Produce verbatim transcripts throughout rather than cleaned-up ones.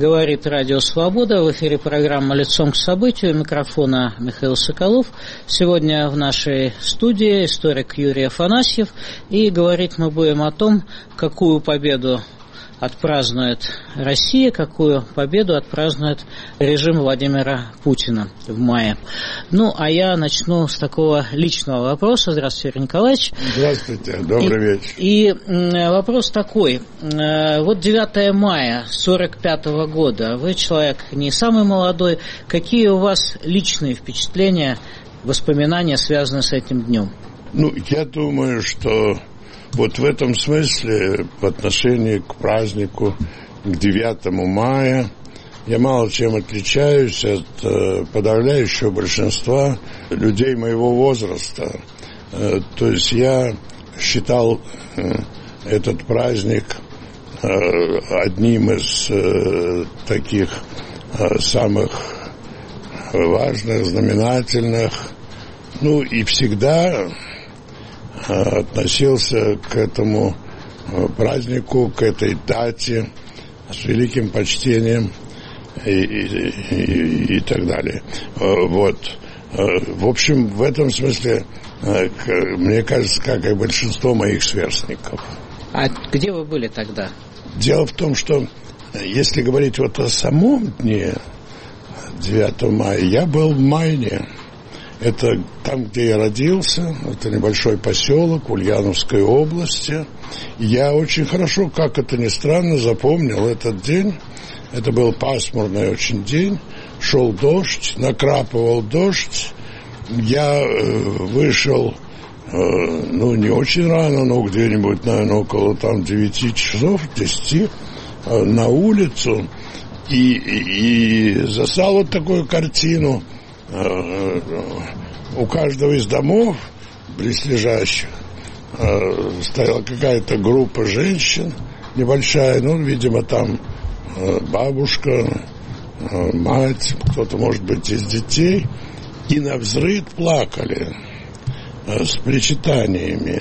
Говорит Радио Свобода. В эфире программа «Лицом к событию». У микрофона Михаил Соколов. Сегодня в нашей студии историк Юрий Афанасьев. И говорить мы будем о том, какую победу отпразднует Россия, какую победу отпразднует режим Владимира Путина в мае. Ну, а я начну с такого личного вопроса. Здравствуйте, Юрий Николаевич. Здравствуйте, добрый и, вечер. И вопрос такой. Вот девятое мая сорок пятого года, вы человек не самый молодой. Какие у вас личные впечатления, воспоминания, связаны с этим днем? Ну, я думаю, что вот в этом смысле, в отношении к празднику, к девятому мая, я мало чем отличаюсь от э, подавляющего большинства людей моего возраста. Э, то есть я считал э, этот праздник э, одним из э, таких э, самых важных, знаменательных, ну и всегда относился к этому празднику, к этой дате с великим почтением и, и, и, и так далее. Вот. В общем, в этом смысле, мне кажется, как и большинство моих сверстников. А где вы были тогда? Дело в том, что если говорить вот о самом дне девятого мая, я был в Майне. Это там, где я родился, это небольшой поселок в Ульяновской области. Я очень хорошо, как это ни странно, запомнил этот день. Это был пасмурный очень день, шел дождь, накрапывал дождь. Я э, вышел, э, ну, не очень рано, но где-нибудь, наверное, около там девяти часов, десяти, э, на улицу. И, и, и застал вот такую картину. У каждого из домов близлежащих стояла какая-то группа женщин небольшая, ну, видимо, там бабушка, мать, кто-то, может быть, из детей, и навзрыд плакали с причитаниями.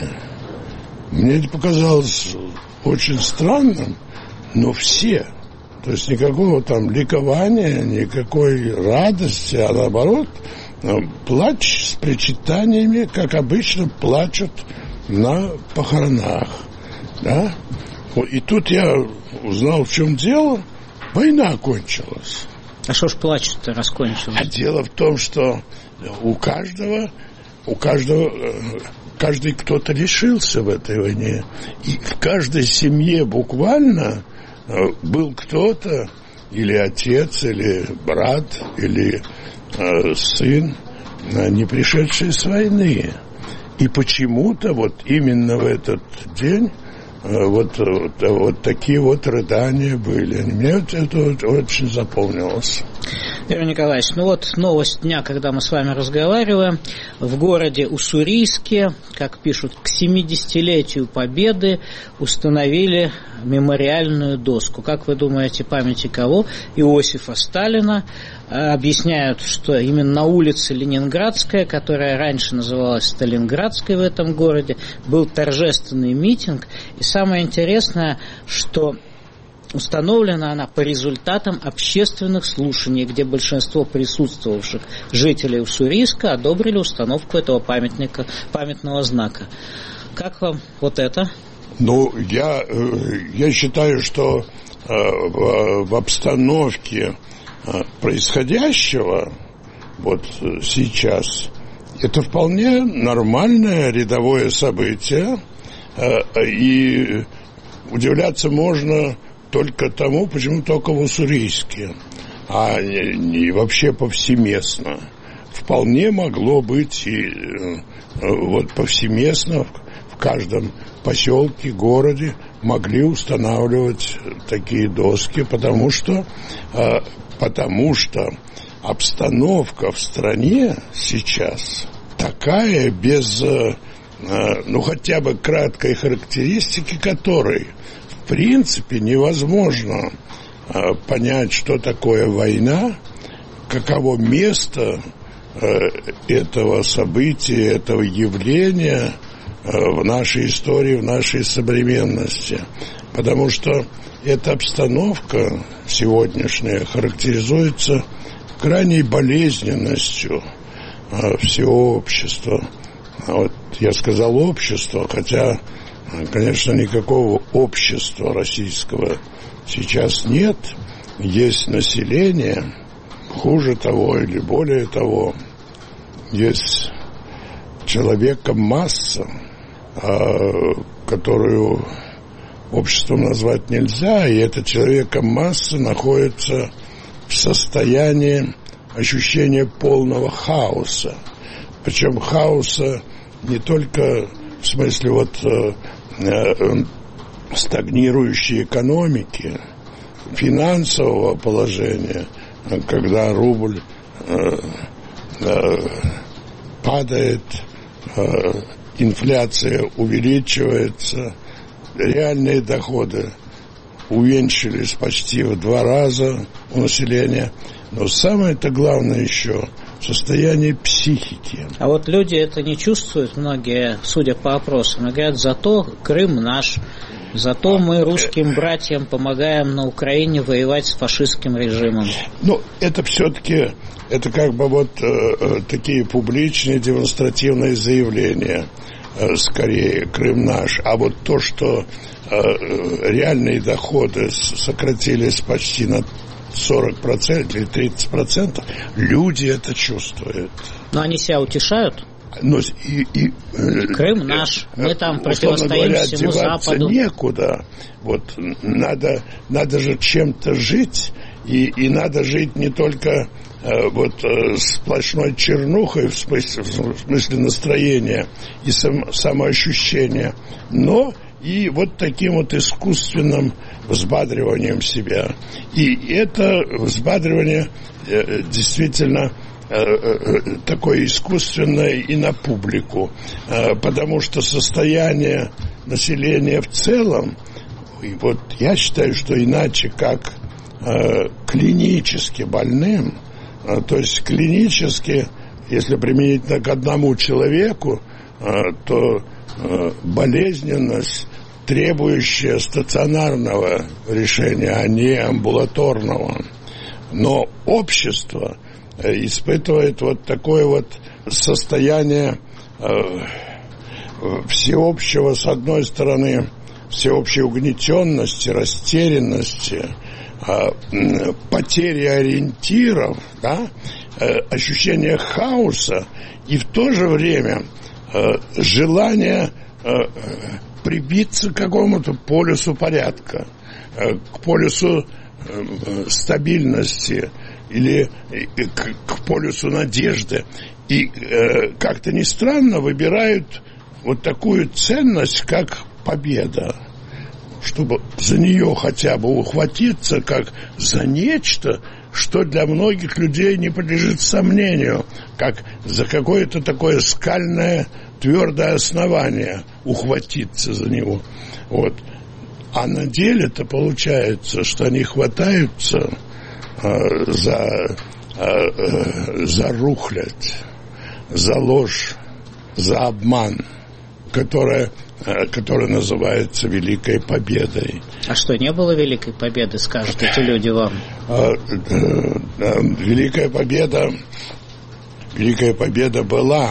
Мне это показалось очень странным, но все. То есть никакого там ликования, никакой радости, а наоборот, плач с причитаниями, как обычно плачут на похоронах. Да? И тут я узнал, в чем дело. Война кончилась. А что ж плачут-то раскончилось? А дело в том, что у каждого, у каждого, каждый кто-то лишился в этой войне. И в каждой семье буквально был кто-то, или отец, или брат, или э, сын, не пришедший с войны. И почему-то вот именно в этот день э, вот, вот, вот такие вот рыдания были. Мне это, это очень запомнилось. Юрий Николаевич, ну вот новость дня, когда мы с вами разговариваем, в городе Уссурийске, как пишут, к семидесятилетию Победы установили мемориальную доску. Как вы думаете, памяти кого? Иосифа Сталина. Объясняют, что именно на улице Ленинградская, которая раньше называлась Сталинградской в этом городе, был торжественный митинг. И самое интересное, что установлена она по результатам общественных слушаний, где большинство присутствовавших жителей Уссурийска одобрили установку этого памятника, памятного знака. Как вам вот это? Ну, я, я считаю, что в, в обстановке происходящего вот сейчас это вполне нормальное рядовое событие, и удивляться можно только тому, почему только в Уссурийске, а не, не вообще повсеместно. Вполне могло быть и вот повсеместно в каждом поселке, городе могли устанавливать такие доски, потому что, потому что обстановка в стране сейчас такая, без, ну, хотя бы краткой характеристики которой в принципе невозможно понять, что такое война, каково место этого события, этого явления в нашей истории, в нашей современности. потому что эта обстановка сегодняшняя характеризуется крайней болезненностью всего общества. Вот я сказал общество, хотя, конечно, никакого общества российского сейчас нет. Есть население, хуже того или более того, есть человека масса, которую обществом назвать нельзя, и эта человека масса находится в состоянии ощущения полного хаоса. Причем хаоса не только в смысле вот э, э, стагнирующей экономики, финансового положения, когда рубль э, э, падает, э, инфляция увеличивается, реальные доходы увеличились почти в два раза у населения. Но самое-то главное еще состояние психики. А вот люди это не чувствуют, многие, судя по опросам, и говорят, зато Крым наш, зато мы русским братьям помогаем на Украине воевать с фашистским режимом. Ну, это все-таки, это как бы вот э, такие публичные демонстративные заявления, э, скорее, Крым наш. А вот то, что э, реальные доходы сократились почти на сорок процентов или тридцать процентов, люди это чувствуют. Но они себя утешают? Но и, и, Крым наш, мы там противостоим говоря, всему Западу. Некуда. Вот надо, надо же чем-то жить, и, и надо жить не только э, вот э, сплошной чернухой в смысле, в смысле настроения и сам, самоощущения, но и вот таким вот искусственным взбадриванием себя. И это взбадривание э, действительно э, э, такое искусственное и на публику, э, потому что состояние населения в целом, и вот я считаю, что иначе как э, клинически больным, э, то есть клинически, если применительно к одному человеку, э, то э, болезненность, требующая стационарного решения, а не амбулаторного. Но общество испытывает вот такое вот состояние э, всеобщего, с одной стороны, всеобщей угнетенности, растерянности, э, потери ориентиров, да, э, ощущение хаоса и в то же время э, желание э, прибиться к какому-то полюсу порядка, к полюсу стабильности или к полюсу надежды. И как-то ни странно выбирают вот такую ценность, как победа, чтобы за нее хотя бы ухватиться, как за нечто, что для многих людей не подлежит сомнению, как за какое-то такое скальное твердое основание ухватиться за него. Вот. А на деле-то получается, что они хватаются э, за, э, за рухлядь, за ложь, за обман, которая, э, которая называется Великой Победой. А что, не было Великой Победы, скажут эти люди вам? Э, э, э, Великая Победа, Великая Победа была.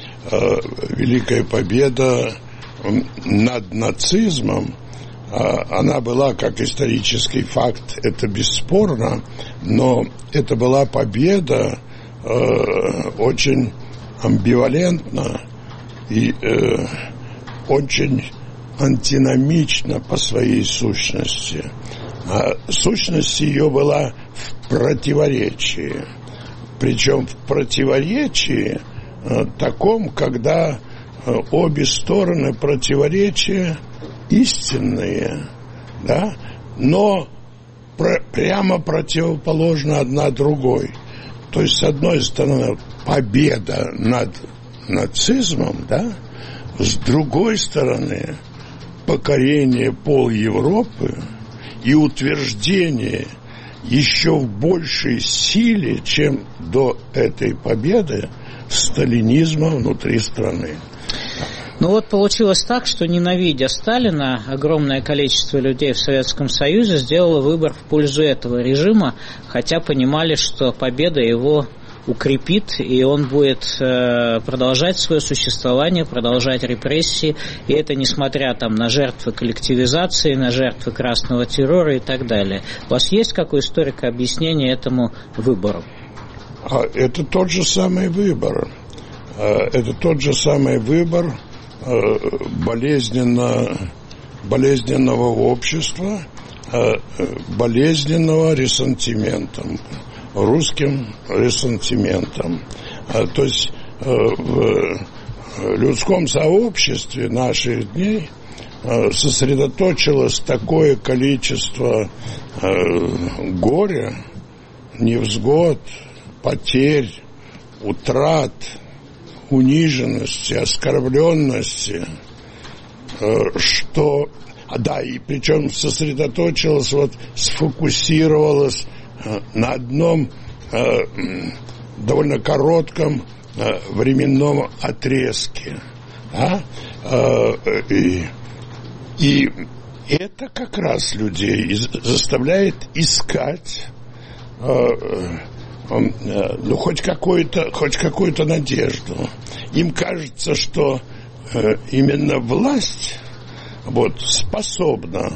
Великая победа над нацизмом, она была как исторический факт, это бесспорно, но это была победа э, очень амбивалентна и э, очень антиномична по своей сущности. А сущность ее была в противоречии, причем в противоречии таком, когда обе стороны противоречия истинные, да, но про, прямо противоположно одна другой. То есть, с одной стороны, победа над нацизмом, да, с другой стороны, покорение пол Европы и утверждение еще в большей силе, чем до этой победы, сталинизма внутри страны. Ну вот получилось так, что, ненавидя Сталина, огромное количество людей в Советском Союзе сделало выбор в пользу этого режима, хотя понимали, что победа его укрепит, и он будет э, продолжать свое существование, продолжать репрессии, и это несмотря там, на жертвы коллективизации, на жертвы красного террора и так далее. У вас есть какое историка объяснение этому выбору? Это тот же самый выбор. Это тот же самый выбор болезненно, болезненного общества, болезненного ресентиментом. Русским ресентиментом. То есть в людском сообществе наших дней сосредоточилось такое количество горя, невзгод, потерь, утрат, униженности, оскорбленности, что, да, и причем сосредоточилось, вот, сфокусировалось на одном э, довольно коротком э, временном отрезке. Да? Э, и, и это как раз людей заставляет искать э, э, ну, хоть какую-то, хоть какую-то надежду. Им кажется, что э, именно власть вот, способна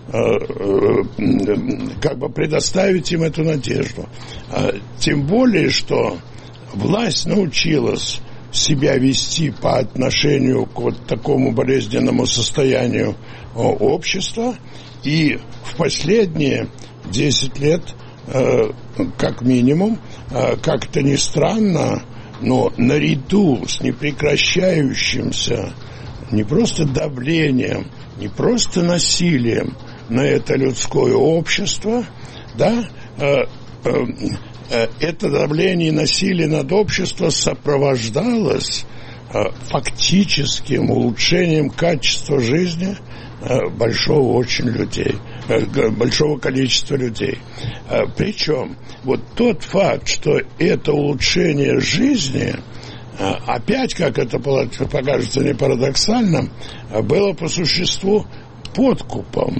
как бы предоставить им эту надежду. Тем более, что власть научилась себя вести по отношению к вот такому болезненному состоянию общества, и в последние десять лет, как минимум, как-то ни странно, но наряду с непрекращающимся не просто давлением, не просто насилием на это людское общество, да, э, э, э, это давление и насилие над обществом сопровождалось э, фактическим улучшением качества жизни э, большого очень людей, э, большого количества людей. Э, причем вот тот факт, что это улучшение жизни, э, опять, как это покажется не парадоксальным, было по существу подкупом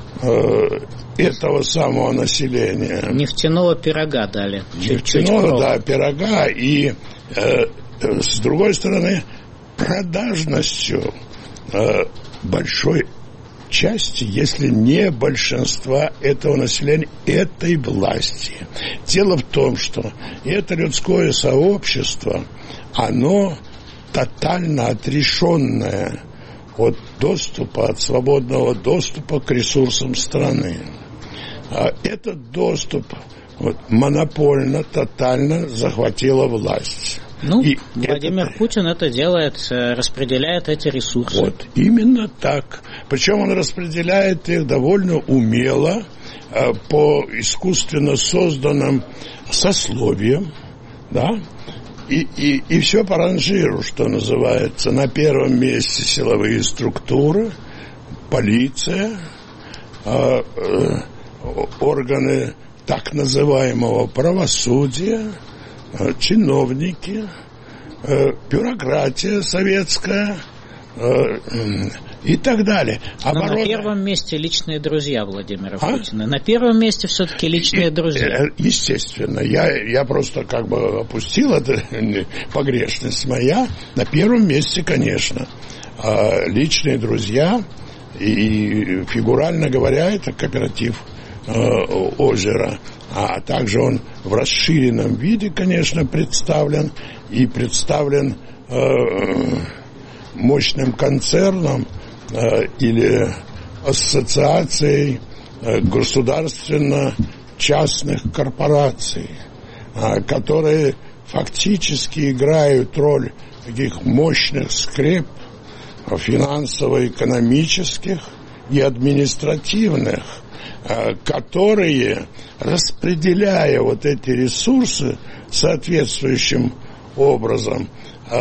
этого самого населения. Нефтяного пирога дали. Нефтяного, да, пирога. И э, с другой стороны, продажностью э, большой части, если не большинства этого населения, этой власти. Дело в том, что это людское сообщество, оно тотально отрешенное от доступа, от свободного доступа к ресурсам страны. А этот доступ вот, монопольно, тотально захватила власть. Ну, и Владимир это... Путин это делает, распределяет эти ресурсы. Вот, именно так. Причем он распределяет их довольно умело, по искусственно созданным сословиям, да, И, и, и все по ранжиру, что называется. На первом месте силовые структуры, полиция, э, э, органы так называемого правосудия, э, чиновники, э, бюрократия советская э, э, и так далее. Оборона... Но на первом месте личные друзья Владимира а? Путина. На первом месте все-таки личные и, друзья. Естественно. Я, я просто как бы опустил эту погрешность моя. На первом месте, конечно, личные друзья. И фигурально говоря, это кооператив «Озеро». А также он в расширенном виде, конечно, представлен. И представлен мощным концерном или ассоциацией государственно-частных корпораций, которые фактически играют роль таких мощных скреп финансово-экономических и административных, которые, распределяя вот эти ресурсы соответствующим образом,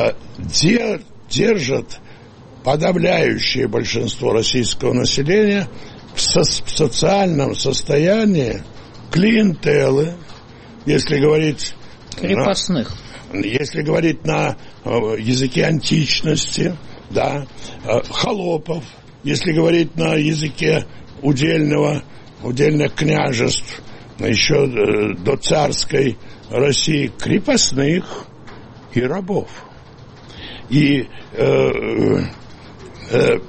держат подавляющее большинство российского населения в, со- в социальном состоянии клиентелы, если говорить... Крепостных. На, если говорить на языке античности, да, холопов, если говорить на языке удельного, удельных княжеств, еще до царской России, крепостных и рабов. И э, э,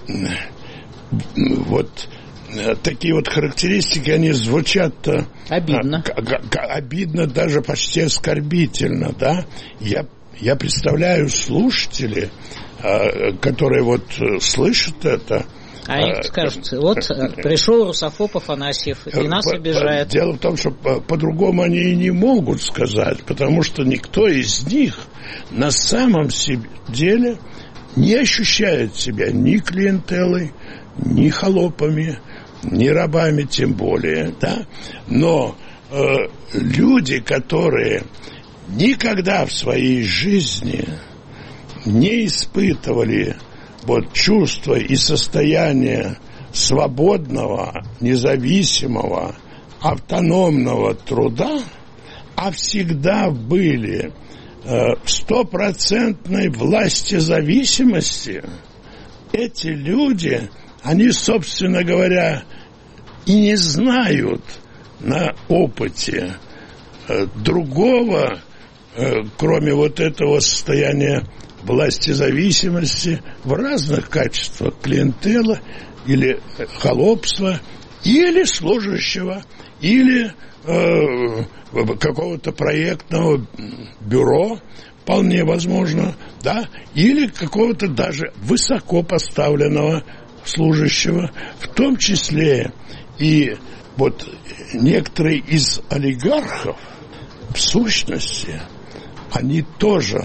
вот такие вот характеристики, они звучат обидно, обидно, даже почти оскорбительно, да. Я, я представляю слушателей, которые вот слышат это. А они скажут, вот пришел русофоб Афанасьев и нас обижает. Дело в том, что по-другому они и не могут сказать, потому что никто из них на самом деле не ощущает себя ни клиентелой, ни холопами, ни рабами тем более, да. Но э, люди, которые никогда в своей жизни не испытывали вот чувство и состояние свободного, независимого, автономного труда, а всегда были э, в стопроцентной властезависимости, эти люди, они, собственно говоря, и не знают на опыте э, другого, э, кроме вот этого состояния властезависимости в разных качествах, клиентела или холопства, или служащего, или э, какого-то проектного бюро, вполне возможно, да, или какого-то даже высоко поставленного служащего, в том числе и вот некоторые из олигархов, в сущности, они тоже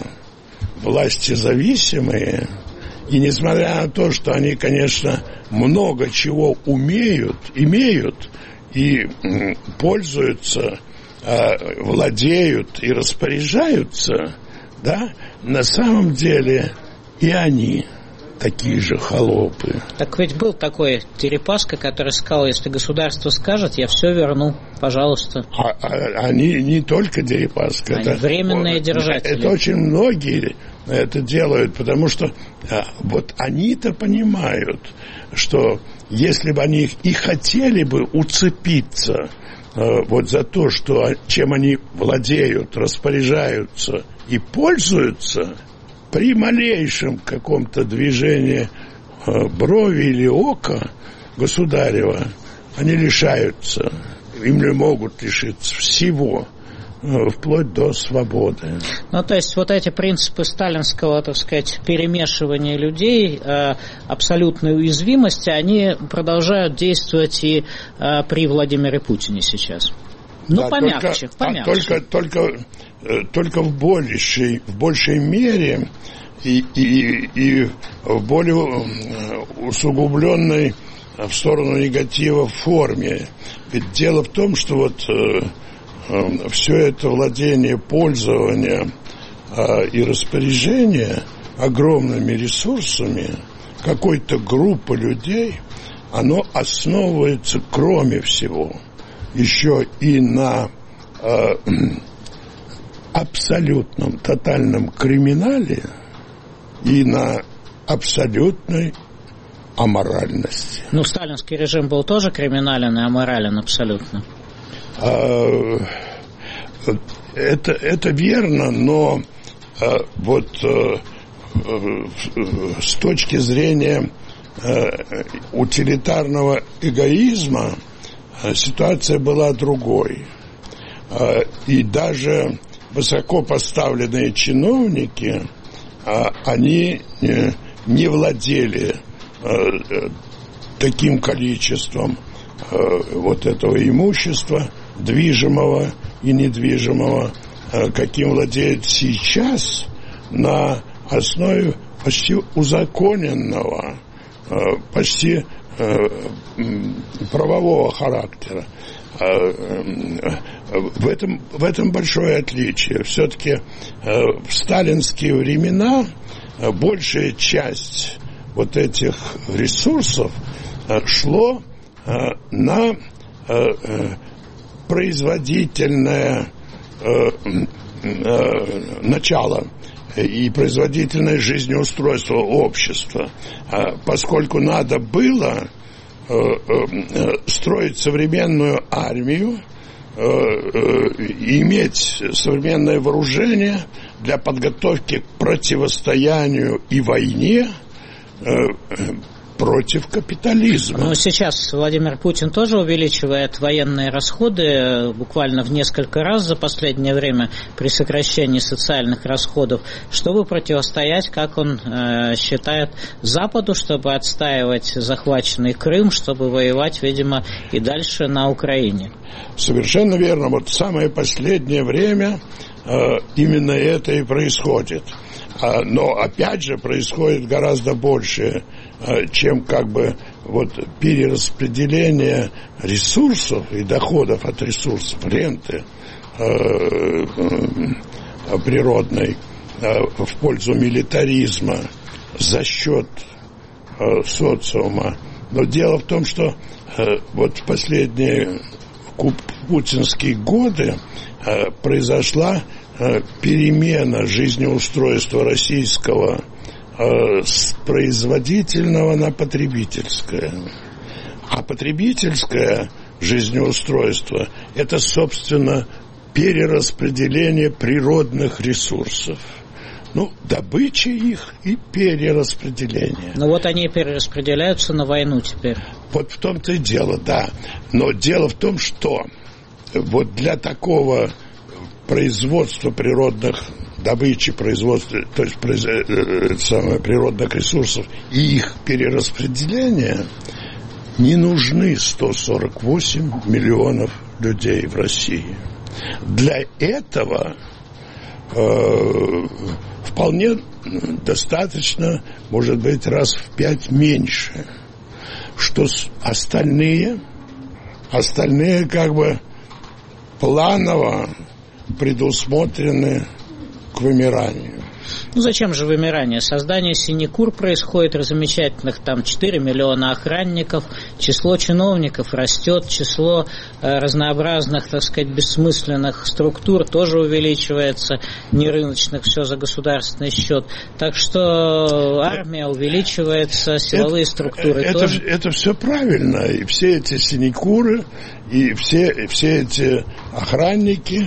властезависимые, и несмотря на то, что они, конечно, много чего умеют, имеют и пользуются, владеют и распоряжаются, да, на самом деле и они такие же холопы. Так ведь был такой Дерипаска, который сказал, если государство скажет, я все верну, пожалуйста. А, а, они не только Дерипаска. Они это, временные держатели. Это очень многие это делают, потому что а, вот они-то понимают, что если бы они и хотели бы уцепиться а, вот за то, что, чем они владеют, распоряжаются и пользуются, при малейшем каком-то движении э, брови или ока государева они лишаются, им не могут лишиться всего, э, вплоть до свободы. Ну, то есть вот эти принципы сталинского, так сказать, перемешивания людей, э, абсолютной уязвимости, они продолжают действовать и э, при Владимире Путине сейчас. Ну, да, помягче, только, помягче. А только, только, только в большей, в большей мере и, и, и в более усугубленной в сторону негатива форме. Ведь дело в том, что вот э, э, все это владение, пользование э, и распоряжение огромными ресурсами какой-то группы людей, оно основывается, кроме всего, еще и на э, абсолютном, тотальном криминале и на абсолютной аморальности. Ну, сталинский режим был тоже криминален и аморален абсолютно. А, это, это верно, но а, вот а, с точки зрения а, утилитарного эгоизма ситуация была другой. И даже высоко поставленные чиновники, они не владели таким количеством вот этого имущества, движимого и недвижимого, каким владеют сейчас на основе почти узаконенного, почти правового характера. В этом, в этом большое отличие. Все-таки в сталинские времена большая часть вот этих ресурсов шло на производительное начало. и производительное жизнеустройство общества, поскольку надо было строить современную армию, иметь современное вооружение для подготовки к противостоянию и войне против капитализма. Но сейчас Владимир Путин тоже увеличивает военные расходы буквально в несколько раз за последнее время при сокращении социальных расходов, чтобы противостоять, как он э, считает, Западу, чтобы отстаивать захваченный Крым, чтобы воевать, видимо, и дальше на Украине. Совершенно верно. Вот в самое последнее время э, именно это и происходит. Но, опять же, происходит гораздо больше, чем как бы вот перераспределение ресурсов и доходов от ресурсов, ренты э, природной э, в пользу милитаризма за счет э, социума. Но дело в том, что э, вот в последние путинские годы э, произошла перемена жизнеустройства российского э, с производительного на потребительское. А потребительское жизнеустройство – это, собственно, перераспределение природных ресурсов. Ну, добыча их и перераспределение. Ну вот они перераспределяются на войну теперь. Вот в том-то и дело, да. Но дело в том, что вот для такого производство природных добычи, производства, то есть произ, э, самое, природных ресурсов и их перераспределения не нужны сто сорок восемь миллионов людей в России. Для этого э, вполне достаточно, может быть, раз в пять меньше, что остальные, остальные как бы планово предусмотрены к вымиранию. Ну зачем же вымирание? Создание синекур происходит, замечательных там четыре миллиона охранников, число чиновников растет, число э, разнообразных, так сказать, бессмысленных структур тоже увеличивается, нерыночных, все за государственный счет. Так что армия увеличивается, силовые это, структуры это, тоже. Это все правильно, и все эти синекуры, и все, и все эти охранники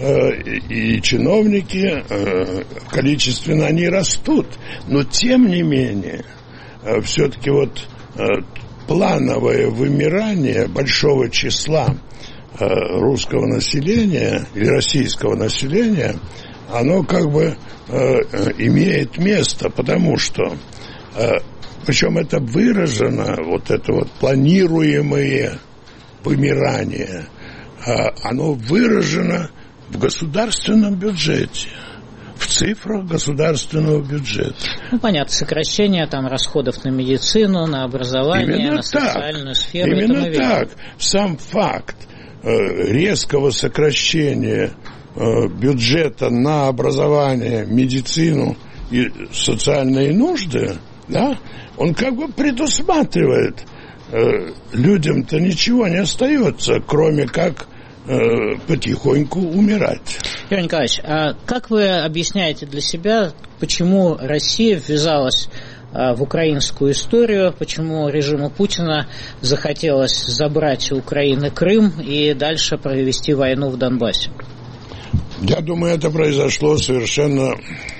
и чиновники, количественно они растут, но тем не менее все-таки вот плановое вымирание большого числа русского населения или российского населения, оно как бы имеет место, потому что, причем это выражено, вот это вот планируемое вымирание, оно выражено в государственном бюджете, в цифрах государственного бюджета. Ну, понятно, сокращение там расходов на медицину, на образование, именно на социальную так, сферу. Именно так. Сам факт э, резкого сокращения э, бюджета на образование, медицину и социальные нужды, да, он как бы предусматривает, э, людям-то ничего не остается, кроме как потихоньку умирать. Юрий Николаевич, а как вы объясняете для себя, почему Россия ввязалась в украинскую историю, почему режиму Путина захотелось забрать у Украины Крым и дальше провести войну в Донбассе? Я думаю, это произошло совершенно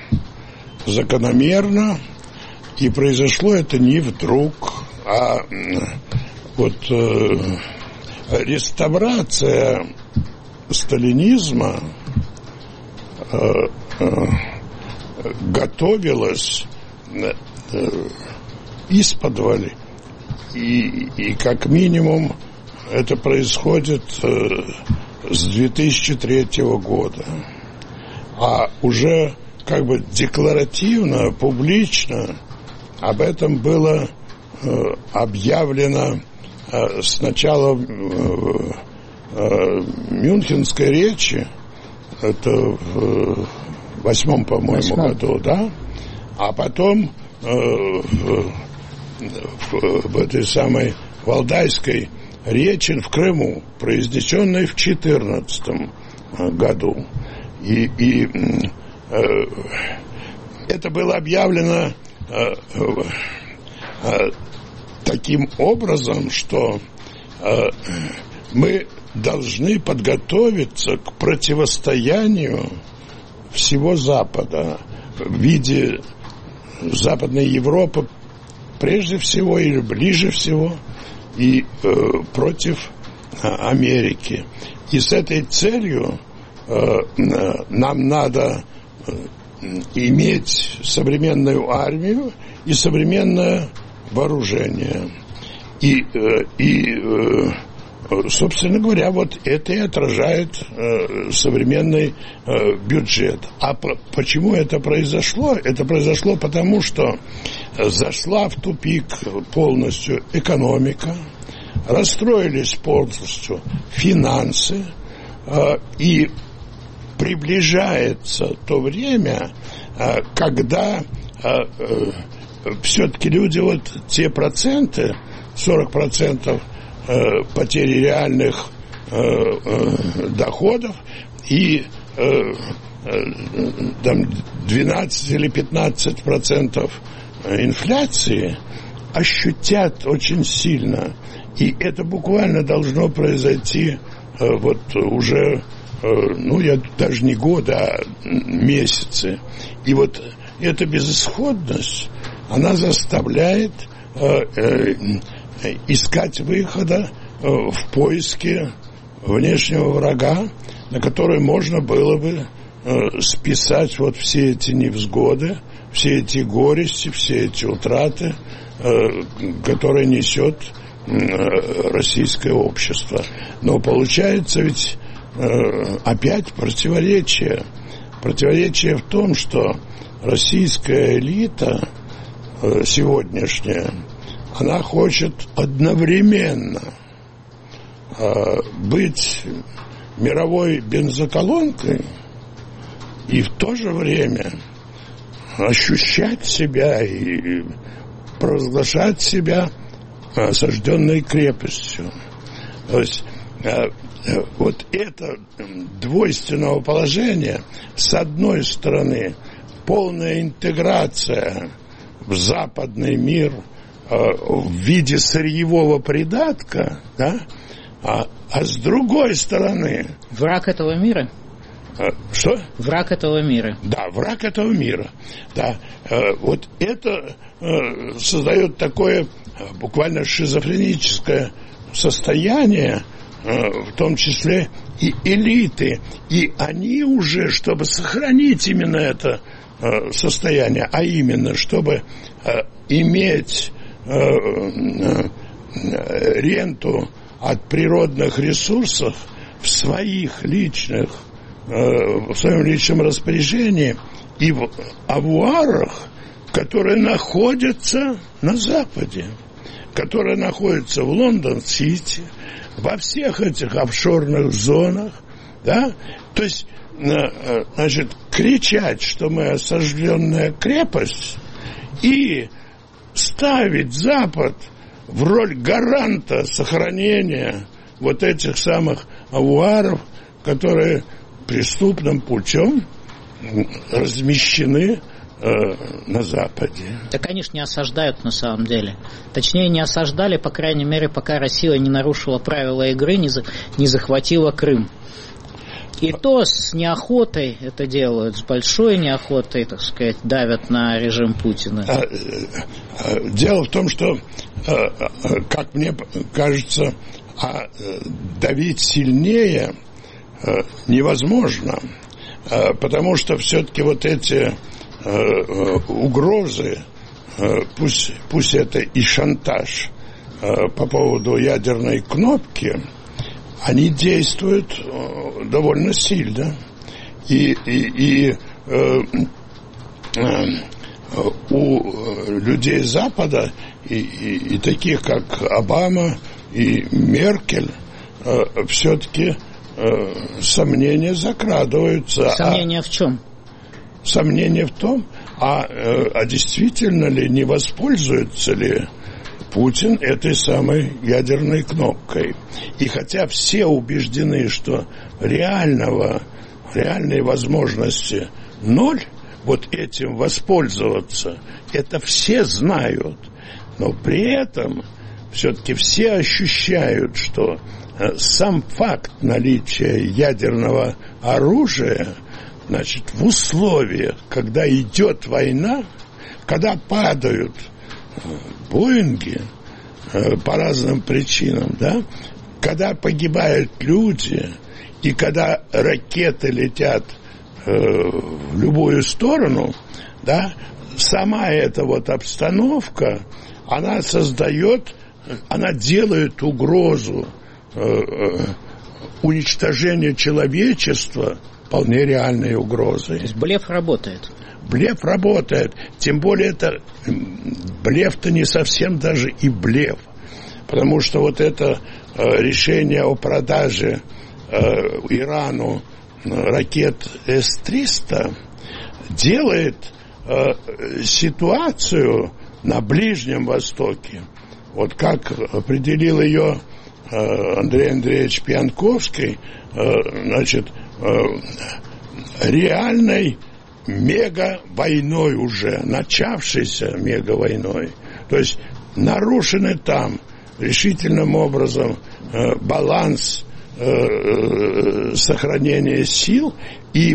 закономерно, и произошло это не вдруг, а вот реставрация сталинизма э, э, готовилась э, исподволь, и, и как минимум это происходит э, с две тысячи третьего года. А уже как бы декларативно, публично об этом было э, объявлено с начала э, э, Мюнхенской речи, это в восьмом, по-моему, году, да, а потом э, в, в, в этой самой Валдайской речи в Крыму, произнесенной в четырнадцатом году. И, и э, это было объявлено таким образом, что мы должны подготовиться к противостоянию всего Запада в виде Западной Европы прежде всего или ближе всего и э, против э, Америки. И с этой целью э, нам надо э, иметь современную армию и современное вооружение. И, э, и э, собственно говоря, вот это и отражает э, современный э, бюджет. А по- почему это произошло? Это произошло потому, что зашла в тупик полностью экономика, расстроились полностью финансы, э, и приближается то время, э, когда э, э, все-таки люди, вот те проценты, сорок процентов потери реальных э, э, доходов и э, там двенадцать или пятнадцать процентов инфляции ощутят очень сильно. И это буквально должно произойти э, вот уже, э, ну, я даже не года, а месяцы. И вот эта безысходность, она заставляет э, э, искать выхода э, в поиске внешнего врага, на который можно было бы э, списать вот все эти невзгоды, все эти горести, все эти утраты, э, которые несет э, российское общество. Но получается ведь э, опять противоречие. Противоречие в том, что российская элита э, сегодняшняя, она хочет одновременно э, быть мировой бензоколонкой и в то же время ощущать себя и провозглашать себя осажденной крепостью. То есть э, э, вот это двойственного положения, с одной стороны, полная интеграция в западный мир в виде сырьевого придатка, да, а, а с другой стороны... Враг этого мира? Что? Враг этого мира. Да, враг этого мира. Да. Вот это создает такое буквально шизофреническое состояние, в том числе и элиты. И они уже, чтобы сохранить именно это состояние, а именно, чтобы иметь ренту от природных ресурсов в своих личных, в своем личном распоряжении и в авуарах, которые находятся на Западе, которые находятся в Лондон-Сити, во всех этих офшорных зонах, да, то есть, значит, кричать, что мы осажденная крепость, и ставить Запад в роль гаранта сохранения вот этих самых авуаров, которые преступным путем размещены э, на Западе. Так они ж не осаждают на самом деле. Точнее, не осаждали, по крайней мере, пока Россия не нарушила правила игры, не, за, не захватила Крым. И то с неохотой это делают, с большой неохотой, так сказать, давят на режим Путина. Дело в том, что, как мне кажется, давить сильнее невозможно, потому что все-таки вот эти угрозы, пусть, пусть это и шантаж по поводу ядерной кнопки, они действуют довольно сильно. И, и, и э, э, у людей Запада, и, и, и таких как Обама и Меркель, э, все-таки э, сомнения закрадываются. Сомнения а, в чем? Сомнения в том, а, э, а действительно ли, не воспользуется ли Путин этой самой ядерной кнопкой. И хотя все убеждены, что реального, реальной возможности ноль, вот этим воспользоваться. Это все знают, но при этом все-таки все ощущают, что сам факт наличия ядерного оружия, значит, в условиях, когда идет война, когда падают Боинги по разным причинам, да, когда погибают люди и когда ракеты летят э, в любую сторону, да, сама эта вот обстановка, она создает, она делает угрозу э, э, уничтожения человечества вполне реальной угрозой. То есть блеф работает. Блеф работает. Тем более это блеф-то не совсем даже и блеф. Потому что вот это э, решение о продаже э, Ирану ракет эс триста делает э, ситуацию на Ближнем Востоке, вот как определил ее э, Андрей Андреевич Пьянковский, э, значит, э, реальной мега-войной уже, начавшейся мега-войной. То есть нарушены там решительным образом э, баланс э, э, сохранения сил, и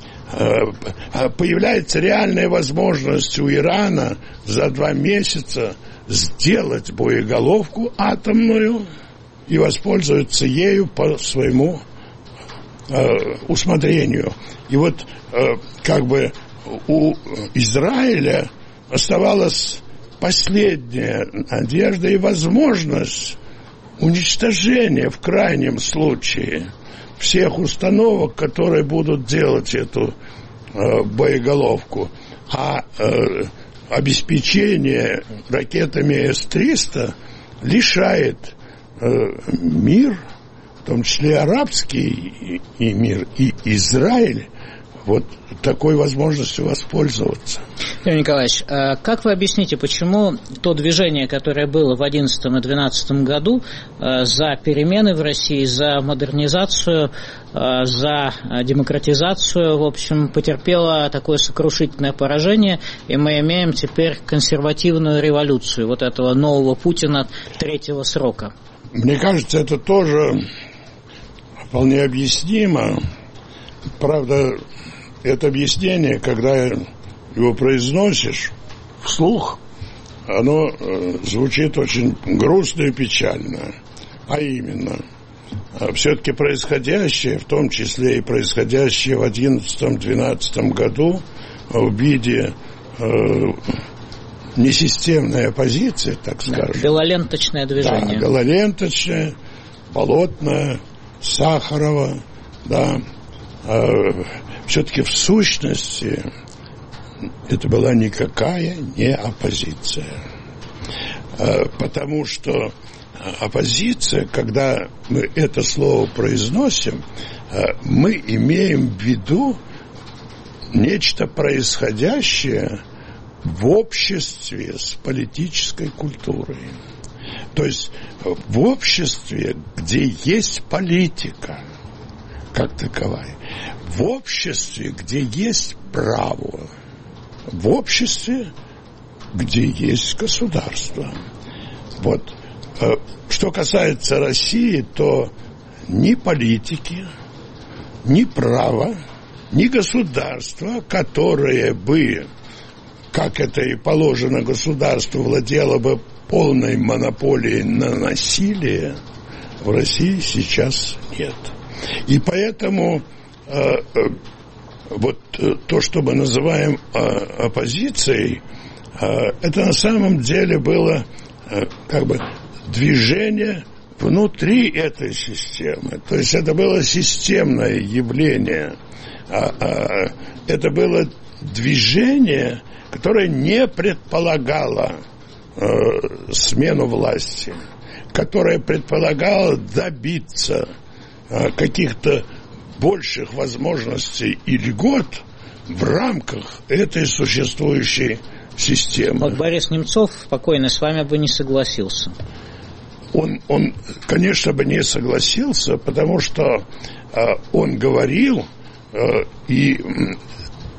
э, появляется реальная возможность у Ирана за два месяца сделать боеголовку атомную и воспользоваться ею по своему э, усмотрению. И вот э, как бы у Израиля оставалась последняя надежда и возможность уничтожения в крайнем случае всех установок, которые будут делать эту э, боеголовку. А э, обеспечение ракетами эс триста лишает э, мир, в том числе арабский и, и мир, и Израиль, вот такой возможностью воспользоваться. Леонид Николаевич, как вы объясните, почему то движение, которое было в одиннадцатом и двенадцатом году за перемены в России, за модернизацию, за демократизацию, в общем, потерпело такое сокрушительное поражение, и мы имеем теперь консервативную революцию вот этого нового Путина третьего срока? Мне кажется, это тоже вполне объяснимо. Правда, это объяснение, когда его произносишь вслух, оно э, звучит очень грустно и печально. А именно, все-таки происходящее, в том числе и происходящее в одиннадцатом-двенадцатом году в виде э, несистемной оппозиции, так скажем. Да, белоленточное движение. Да, белоленточное, Болотное, Сахарова, да. Э, все-таки в сущности это была никакая не оппозиция. Потому что оппозиция, когда мы это слово произносим, мы имеем в виду нечто происходящее в обществе с политической культурой. То есть в обществе, где есть политика как таковая, в обществе, где есть право, в обществе, где есть государство. Вот. Что касается России, то ни политики, ни права, ни государства, которое бы, как это и положено государству, владело бы полной монополией на насилие, в России сейчас нет. И поэтому э, э, вот э, то, что мы называем э, оппозицией, э, это на самом деле было э, как бы движение внутри этой системы. То есть это было системное явление. А, а, это было движение, которое не предполагало э, смену власти, которое предполагало добиться каких-то больших возможностей и льгот в рамках этой существующей системы. Вот Борис Немцов спокойно с вами бы не согласился. Он, он конечно, бы не согласился, потому что э, он говорил, э, и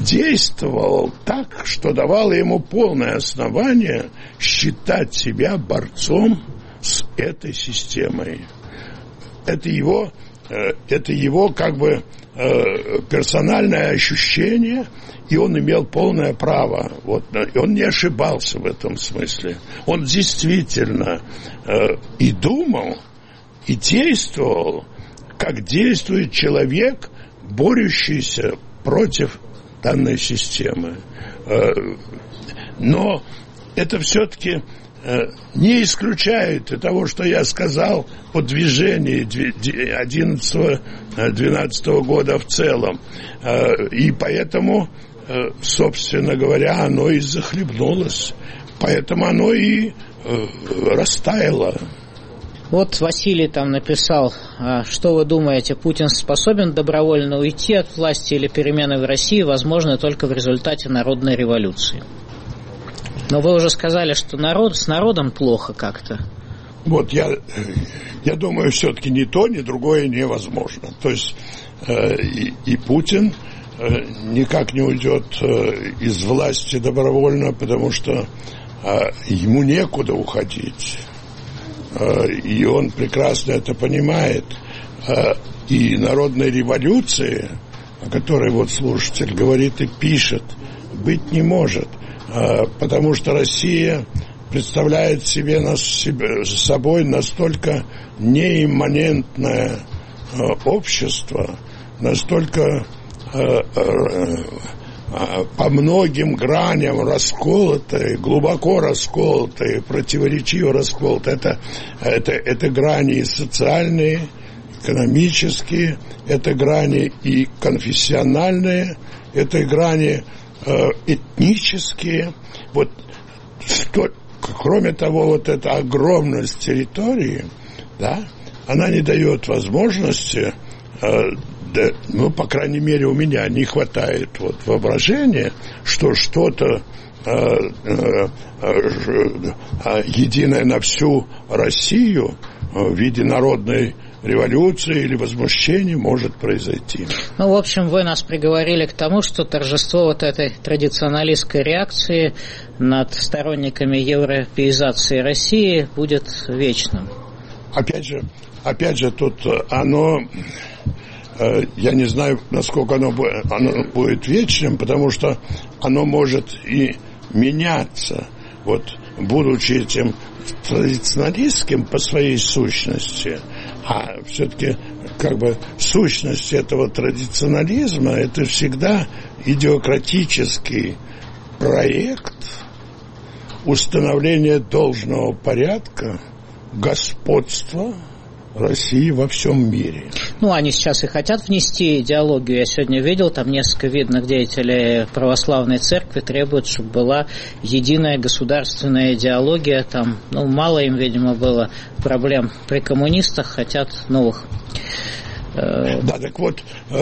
действовал так, что давало ему полное основание считать себя борцом с этой системой. Это его, это его как бы персональное ощущение, и он имел полное право. Вот, и он не ошибался в этом смысле. Он действительно и думал, и действовал, как действует человек, борющийся против данной системы. Но это все-таки не исключает и того, что я сказал о движении одиннадцатого-двенадцатого года в целом. И поэтому, собственно говоря, оно и захлебнулось. Поэтому оно и растаяло. Вот Василий там написал, что вы думаете, Путин способен добровольно уйти от власти или перемены в России возможны только в результате народной революции? Но вы уже сказали, что народ, с народом плохо как-то. Вот я, я думаю, все-таки ни то, ни другое невозможно. То есть э, и, и Путин э, никак не уйдет э, из власти добровольно, потому что э, ему некуда уходить. Э, и он прекрасно это понимает. Э, и народной революции, о которой вот слушатель говорит и пишет, быть не может. Потому что Россия представляет себе нас, себе, собой настолько неимманентное э, общество, настолько э, э, по многим граням расколотое, глубоко расколотое, противоречиво расколотое. Это, это, это грани и социальные, экономические, это грани и конфессиональные, это грани этнические. Вот что, кроме того, вот эта огромность территории, да, она не дает возможности, э, да, ну, по крайней мере, у меня не хватает вот воображения, что что-то э, э, э, единое на всю Россию в виде народной революции или возмущения может произойти. Ну, в общем, вы нас приговорили к тому, что торжество вот этой традиционалистской реакции над сторонниками европеизации России будет вечным. Опять же, опять же, тут оно, я не знаю, насколько оно, оно будет вечным, потому что оно может и меняться. Вот, будучи этим традиционалистским по своей сущности, а все-таки как бы сущность этого традиционализма — это всегда идеократический проект установления должного порядка, господства России во всем мире. Ну, они сейчас и хотят внести идеологию. Я сегодня видел, там несколько видных деятелей православной церкви требуют, чтобы была единая государственная идеология. Там, ну, мало им, видимо, было проблем при коммунистах, хотят новых. Да, так вот,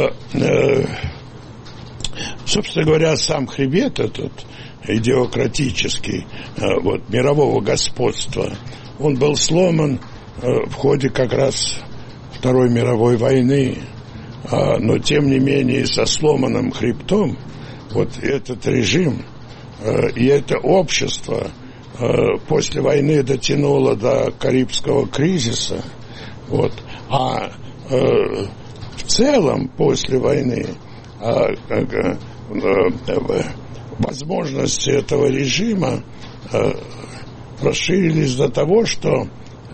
собственно говоря, сам хребет этот идеократический, вот, мирового господства, он был сломан в ходе как раз Второй мировой войны, но тем не менее со сломанным хребтом вот этот режим и это общество после войны дотянуло до Карибского кризиса, вот, а в целом после войны возможности этого режима расширились до того, что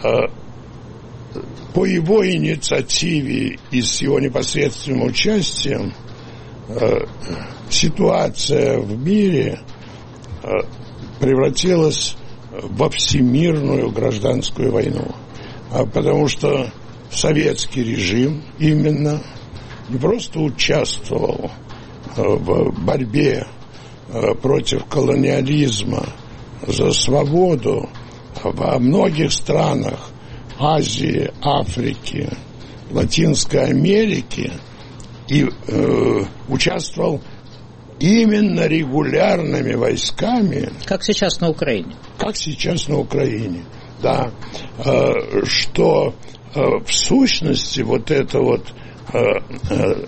по его инициативе и с его непосредственным участием э, ситуация в мире э, превратилась во всемирную гражданскую войну. А потому что советский режим именно не просто участвовал э, в борьбе э, против колониализма за свободу во многих странах Азии, Африки, Латинской Америки и э, участвовал именно регулярными войсками. Как сейчас на Украине. Как сейчас на Украине, да. Э, что э, в сущности вот это вот э, э,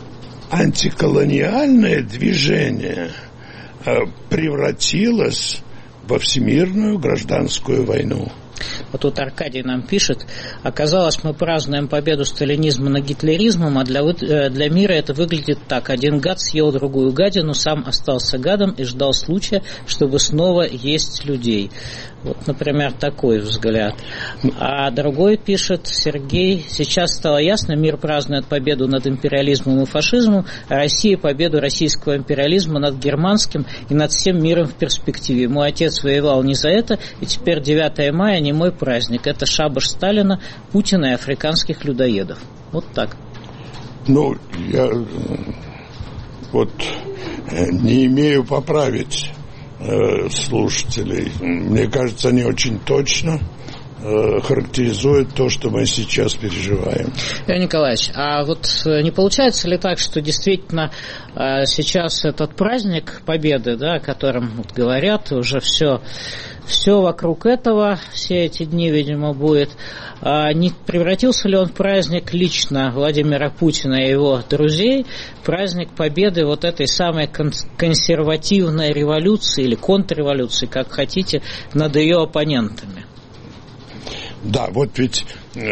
антиколониальное движение превратилось во всемирную гражданскую войну. Вот тут Аркадий нам пишет: оказалось, мы празднуем победу сталинизма над гитлеризмом, а для, для мира это выглядит так: один гад съел другую гадину, сам остался гадом и ждал случая, чтобы снова есть людей. Вот, например, такой взгляд. А другой пишет, Сергей: сейчас стало ясно, мир празднует победу над империализмом и фашизмом, а Россия победу российского империализма над германским и над всем миром в перспективе. Мой отец воевал не за это, и теперь девятое мая не мой праздник. Это шабаш Сталина, Путина и африканских людоедов. Вот так. Ну, я вот не имею поправить э, слушателей. Мне кажется, они очень точно э, характеризуют то, что мы сейчас переживаем. Леонид Николаевич, а вот не получается ли так, что действительно э, сейчас этот праздник Победы, да, о котором вот говорят, уже все... Все вокруг этого, все эти дни, видимо, будет. А не превратился ли он в праздник лично Владимира Путина и его друзей, праздник победы вот этой самой консервативной революции или контрреволюции, как хотите, над ее оппонентами? Да, вот ведь э,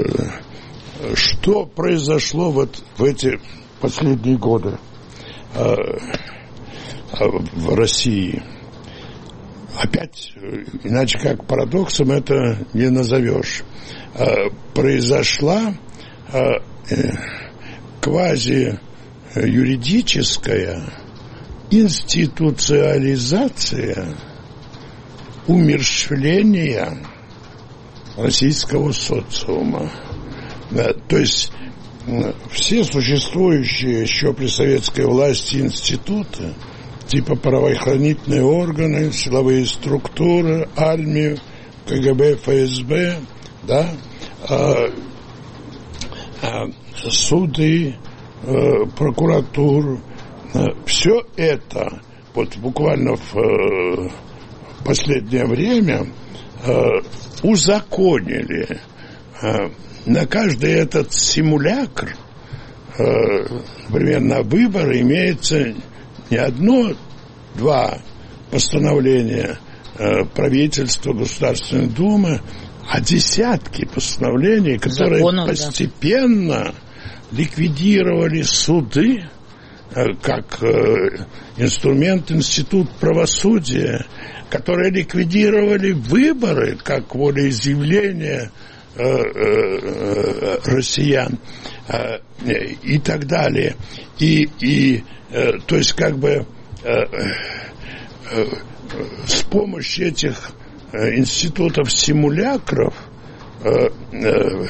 что произошло вот в эти последние годы э, в России? Опять, иначе как парадоксом это не назовешь. Произошла квазиюридическая институциализация умерщвления российского социума. То есть все существующие еще при советской власти институты, типа правоохранительные органы, силовые структуры, армию, КГБ, ФСБ, да, а, а, суды, а, прокуратуру, а, все это вот буквально в а, последнее время а, узаконили. А, на каждый этот симулякр, а, например, на выборы имеется не одно, два постановления э, правительства, Государственной Думы, а десятки постановлений, которые Законов, постепенно да. ликвидировали суды э, как э, инструмент, институт правосудия, которые ликвидировали выборы как волеизъявление э, э, россиян э, и так далее. И, и то есть, как бы э, э, с помощью этих э, институтов симулякров э, э,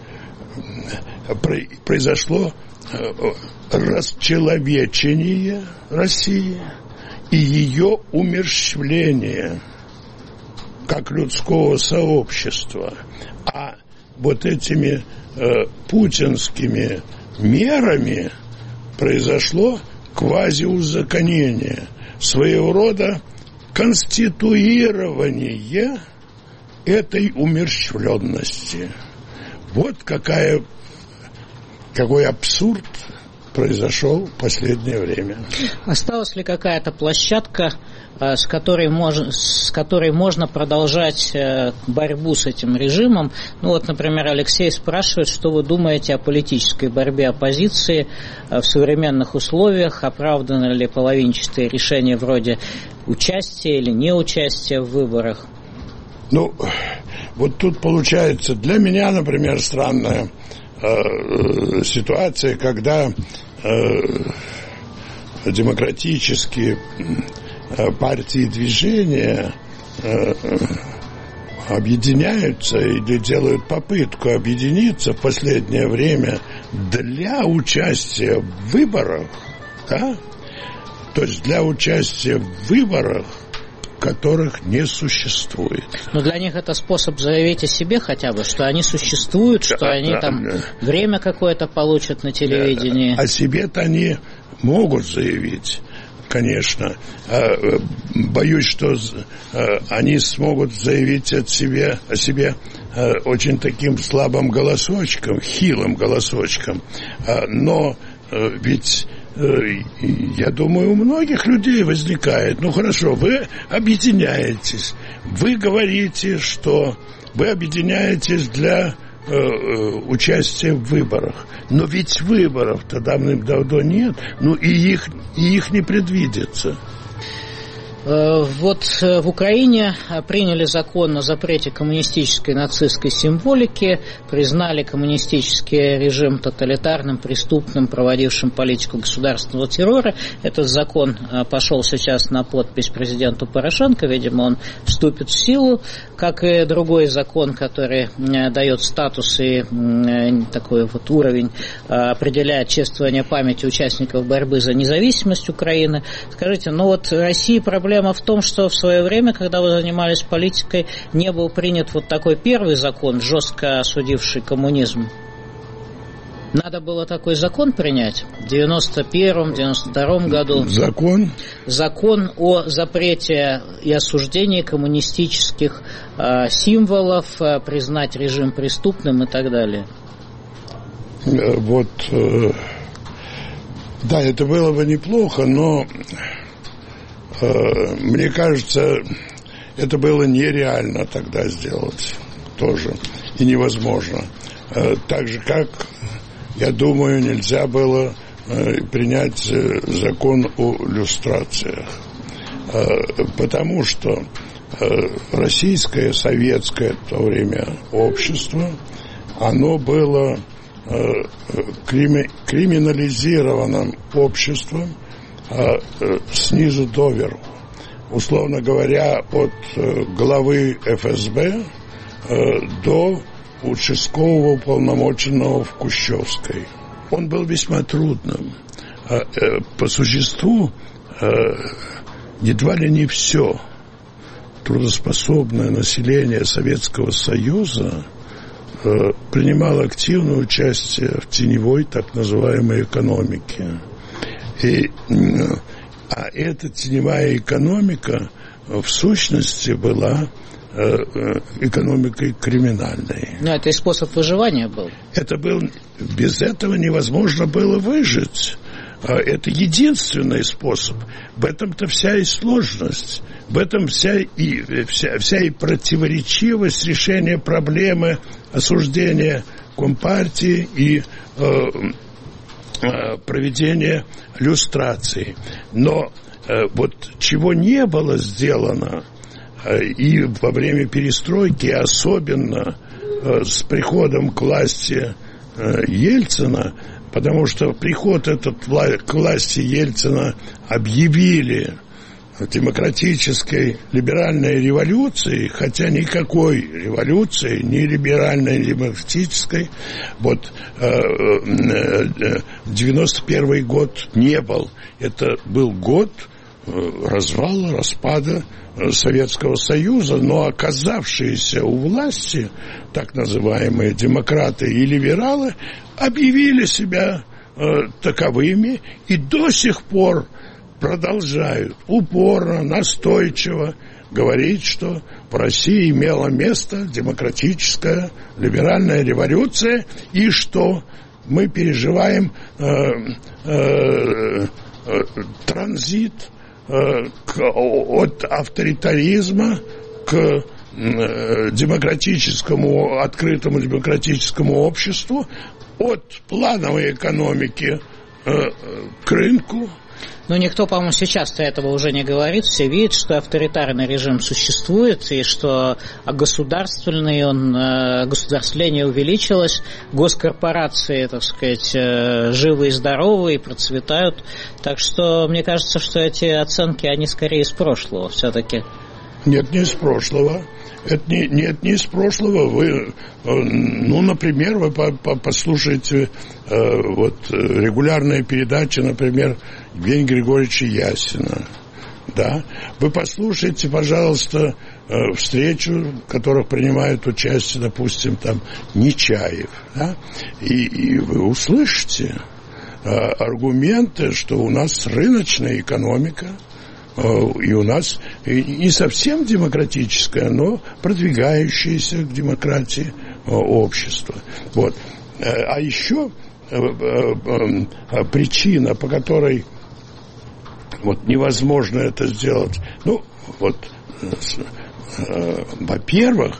произошло э, расчеловечение России и ее умерщвление как людского сообщества. А вот этими э, путинскими мерами произошло квазиузаконение, своего рода конституирование этой умерщвленности. Вот какая, какой абсурд произошел в последнее время. Осталась ли какая-то площадка, с которой, мож, с которой можно продолжать борьбу с этим режимом? Ну вот, например, Алексей спрашивает, что вы думаете о политической борьбе оппозиции в современных условиях, оправдано ли половинчатые решения вроде участия или неучастия в выборах? Ну, вот тут получается, для меня, например, странная э, ситуация, когда э, демократические э, партии и движения э, объединяются или делают попытку объединиться в последнее время для участия в выборах, да? То есть для участия в выборах, которых не существует. Но для них это способ заявить о себе хотя бы, что они существуют, что да, они да, там да. время какое-то получат на телевидении. О себе-то они могут заявить, конечно. Боюсь, что они смогут заявить от себя, о себе очень таким слабым голосочком, хилым голосочком. Но ведь я думаю, у многих людей возникает. Ну хорошо, вы объединяетесь, вы говорите, что вы объединяетесь для э, участия в выборах. Но ведь выборов-то давным-давно нет, ну и их, и их не предвидится. Вот в Украине приняли закон о запрете коммунистической и нацистской символики, признали коммунистический режим тоталитарным, преступным, проводившим политику государственного террора. Этот закон пошел сейчас на подпись президенту Порошенко, видимо, он вступит в силу, как и другой закон, который дает статус и такой вот уровень, определяет чествование памяти участников борьбы за независимость Украины. Скажите, ну вот России проблема в том, что в свое время, когда вы занимались политикой, не был принят вот такой первый закон, жестко осудивший коммунизм. Надо было такой закон принять в девяносто первом — девяносто втором году. Закон? Закон о запрете и осуждении коммунистических э, символов, э, признать режим преступным и так далее. Вот, э, да, это было бы неплохо, но мне кажется, это было нереально тогда сделать тоже, и невозможно. Так же, как, я думаю, нельзя было принять закон о люстрациях. Потому что российское, советское в то время общество, оно было криминализированным обществом, А, снизу доверху. Условно говоря, от э, главы эф эс бэ э, до участкового уполномоченного в Кущевской. Он был весьма трудным. А, э, по существу, э, едва ли не все трудоспособное население Советского Союза э, принимало активное участие в теневой так называемой экономике. И, а эта теневая экономика в сущности была э, экономикой криминальной. Но это и способ выживания был. Это был, без этого невозможно было выжить. Это единственный способ. В этом-то вся и сложность. В этом вся и, вся, вся и противоречивость решения проблемы осуждения Компартии и э, проведения люстрации. Но э, вот чего не было сделано э, и во время перестройки, особенно э, с приходом к власти э, Ельцина, потому что приход этот к власти Ельцина объявили демократической либеральной революцией, хотя никакой революции, ни либеральной, ни демократической, вот девяносто первый год не был. Это был год развала, распада Советского Союза, но оказавшиеся у власти так называемые демократы и либералы объявили себя таковыми и до сих пор продолжают упорно, настойчиво говорить, что в России имела место демократическая, либеральная революция, и что мы переживаем э, э, э, транзит э, к, от авторитаризма к э, демократическому, открытому демократическому обществу, от плановой экономики э, к рынку. Но никто, по-моему, сейчас-то этого уже не говорит. Все видят, что авторитарный режим существует, и что государственный он, государствление увеличилось, госкорпорации, так сказать, живы и здоровы, и процветают. Так что мне кажется, что эти оценки, они скорее из прошлого все-таки. Нет, не из прошлого. Это не, нет, не из прошлого. Вы, ну, например, вы по, по, послушаете э, вот, регулярные передачи, например, Евгения Григорьевича Ясина. Да? Вы послушайте, пожалуйста, э, встречу, в которых принимает участие, допустим, там, Нечаев. Да? И, и вы услышите э, аргументы, что у нас рыночная экономика, и у нас не совсем демократическое, но продвигающееся к демократии общество. Вот. А еще причина, по которой вот невозможно это сделать. Ну, вот, во-первых,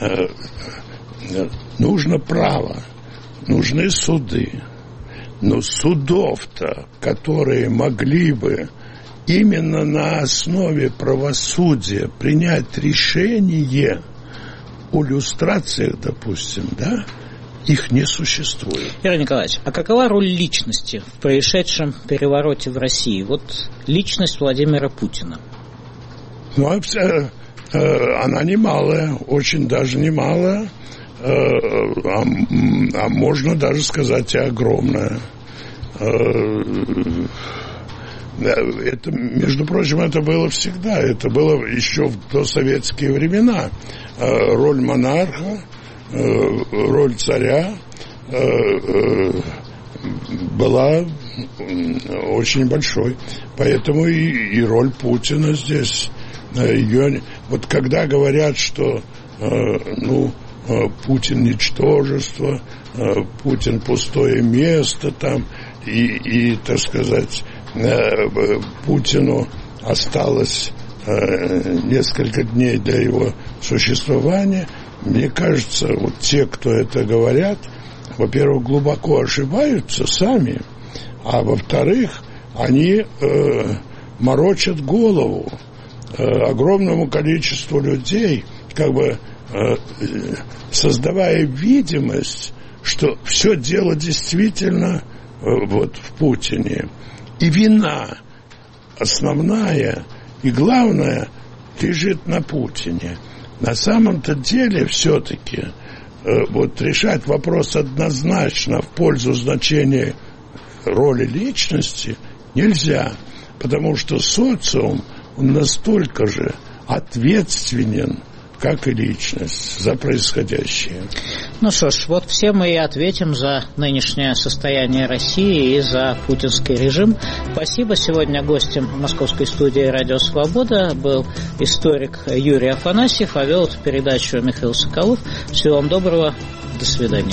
нужно право, нужны суды. Но судов-то, которые могли бы именно на основе правосудия принять решение о люстрациях, допустим, да, их не существует. Игорь Николаевич, а какова роль личности в происшедшем перевороте в России? Вот личность Владимира Путина. Ну, она немалая, очень даже немалая, а, а можно даже сказать и огромная. Это, между прочим, это было всегда. Это было еще в досоветские времена. Роль монарха, роль царя была очень большой. Поэтому и, и роль Путина здесь. Ее, вот когда говорят, что ну, Путин ничтожество, Путин пустое место там, и, и, так сказать, Путину осталось несколько дней для его существования. Мне кажется, вот те, кто это говорят, во-первых, глубоко ошибаются сами, а во-вторых, они э, морочат голову э, огромному количеству людей, как бы э, создавая видимость, что все дело действительно э, вот в Путине. И вина основная и главная лежит на Путине. На самом-то деле все-таки э, вот решать вопрос однозначно в пользу значения роли личности нельзя, потому что социум, он настолько же ответственен, как и личность, за происходящее. Ну что ж, вот все мы и ответим за нынешнее состояние России и за путинский режим. Спасибо. Сегодня гостем московской студии «Радио Свобода» был историк Юрий Афанасьев, а вел эту передачу Михаил Соколов. Всего вам доброго. До свидания.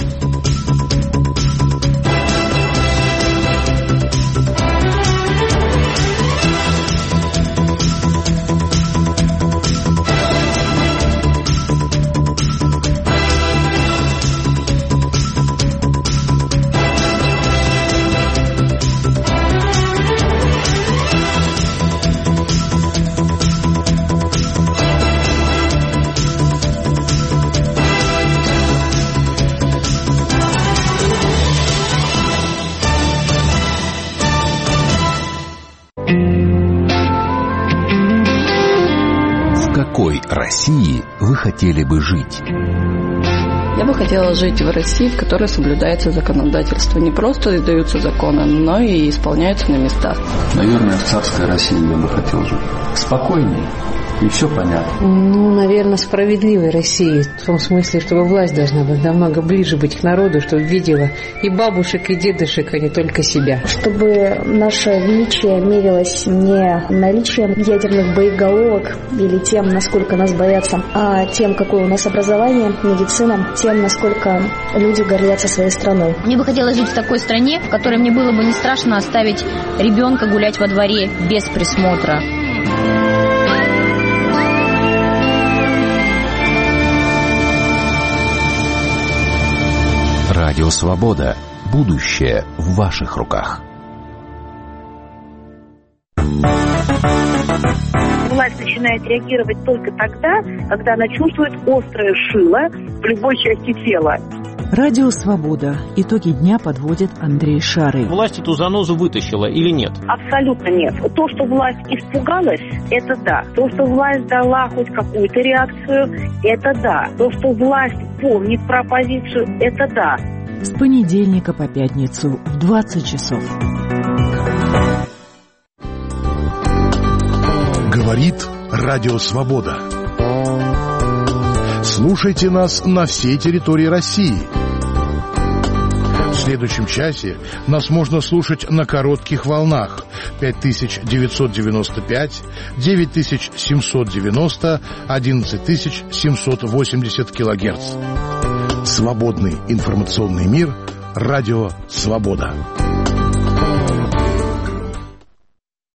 России вы хотели бы жить? Я бы хотела жить в России, в которой соблюдается законодательство. Не просто издаются законы, но и исполняются на местах. Наверное, в царской России я бы хотел жить. Спокойнее. И все понятно. Ну, наверное, справедливой России. В том смысле, чтобы власть должна быть намного ближе быть к народу, чтобы видела и бабушек, и дедушек, а не только себя. Чтобы наше величие мерилось не наличием ядерных боеголовок или тем, насколько нас боятся, а тем, какое у нас образование, медицина, тем, насколько люди гордятся своей страной. Мне бы хотелось жить в такой стране, в которой мне было бы не страшно оставить ребенка гулять во дворе без присмотра. Радио «Свобода». Будущее в ваших руках. Власть начинает реагировать только тогда, когда она чувствует острое шило в любой части тела. Радио «Свобода». Итоги дня подводит Андрей Шарый. Власть эту занозу вытащила или нет? Абсолютно нет. То, что власть испугалась, это да. То, что власть дала хоть какую-то реакцию, это да. То, что власть помнит про оппозицию, это да. С понедельника по пятницу в двадцать часов. Говорит Радио Свобода. Слушайте нас на всей территории России. В следующем часе нас можно слушать на коротких волнах пять тысяч девятьсот девяносто пять, девять тысяч семьсот девяносто, одиннадцать тысяч семьсот восемьдесят килогерц. Свободный информационный мир Радио «Свобода».